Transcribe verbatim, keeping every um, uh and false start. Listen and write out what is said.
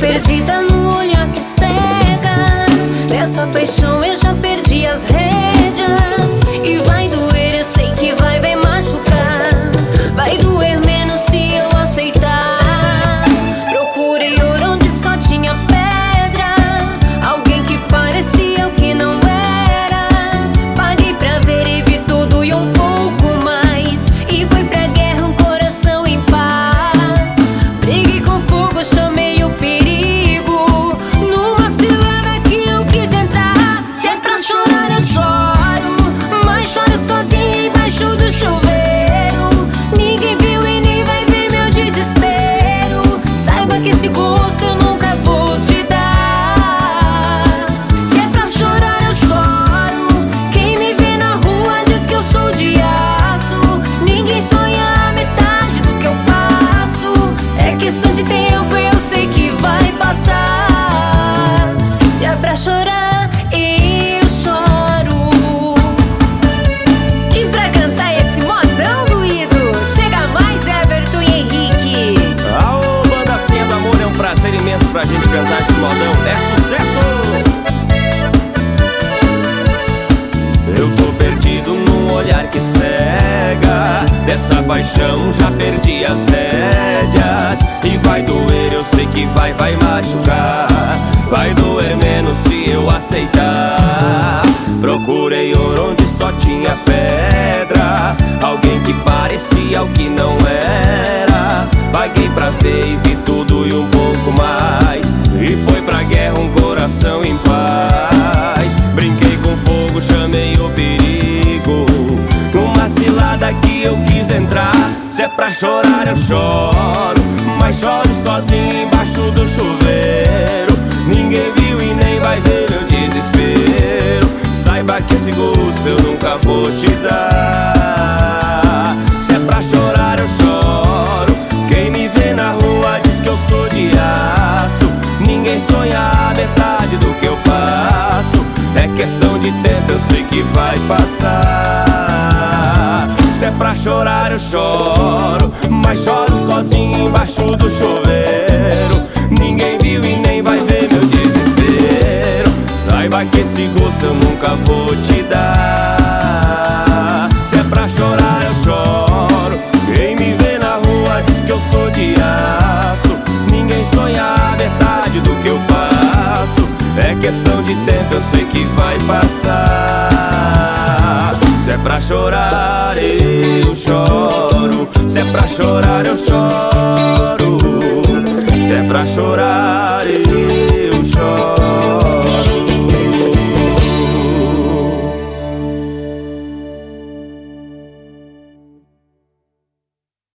perdida no olhar que cega. Dessa paixão eu já perdi as rédeas. E vai doer, eu sei que vai, vai machucar. Vai doer menos se eu aceitar. Procurei ouro onde só tinha pedra. Alguém que parecia o que não era. Paguei pra ver e vi tudo e um pouco mais. E fui pra guerra um coração em paz. Briguei com fogo, chamei o perigo. Numa cilada que eu quis entrar. Se é pra chorar eu choro, mas choro sozinha embaixo do chuveiro. Ninguém viu e nem vai ver meu desespero. Saiba que esse gosto eu nunca vou te dar. Se é pra chorar eu choro. Quem me vê na rua diz que eu sou de aço. Ninguém sonha a metade do que eu passo. É questão de tempo, eu sei que vai passar. Se é pra chorar eu choro. E pra cantar esse modão doído, chega mais Everton e Henrique. Aô, banda Senha do Amor, é um prazer imenso pra gente cantar esse modão. É sucesso! Eu tô perdido num olhar que cega. Dessa paixão já perdi as rédeas. E vai doer, eu sei que vai, vai machucar. Vai doer menos se eu aceitar. Procurei ouro onde só tinha pedra. Alguém que parecia o que não era. Paguei pra ver e vi tudo e um pouco mais. E foi pra guerra um coração em paz. Brinquei com fogo, chamei o perigo. Numa cilada que eu quis entrar. Se é pra chorar eu choro, mas choro sozinho embaixo do chuveiro. Ninguém viu e nem vai ver meu desespero. Saiba que esse gosto eu nunca vou te dar. Se é pra chorar eu choro. Quem me vê na rua diz que eu sou de aço. Ninguém sonha a metade do que eu passo. É questão de tempo, eu sei que vai passar. Se é pra chorar eu choro, mas choro sozinho embaixo do chuveiro. Ninguém viu e nem vai ver meu desespero. Saiba que esse gosto eu nunca vou te dar. Se é pra chorar eu choro. Quem me vê na rua diz que eu sou de aço. Ninguém sonha a metade do que eu passo. É questão de tempo, eu sei que vai passar. Se é pra chorar eu choro. Se é pra chorar eu choro.